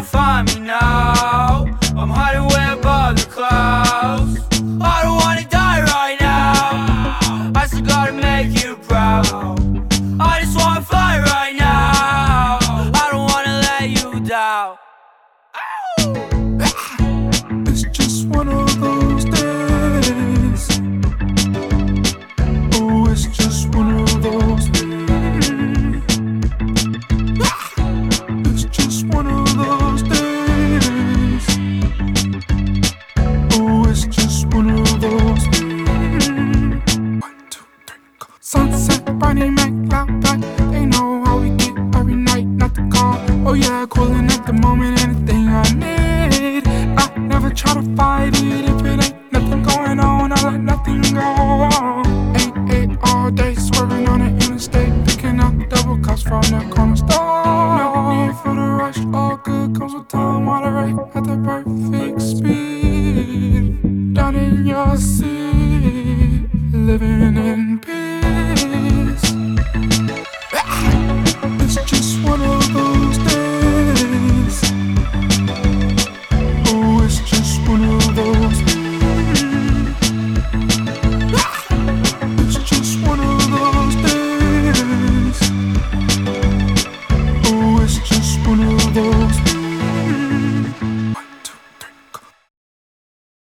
find me now. I'm hiding way above the clouds. I don't wanna die right now. I still gotta make you proud. I just wanna fly right now. I don't wanna let you down. It's just one of those days. Oh, it's just one of those days. It's just one of those days. Oh, it's just one of those days. 1, 2, 3, go. Sunset, Bernie Mac, loud like they know how we get every night, not the call. Oh yeah, cooling at the moment, anything I need. I never try to fight it if it ain't nothing going on. I let nothing go on. 8 all day, swerving on the interstate, picking up double cups from the corner store. No need for the rush, all good comes with time. Moderate at the perfect speed. Down in your seat.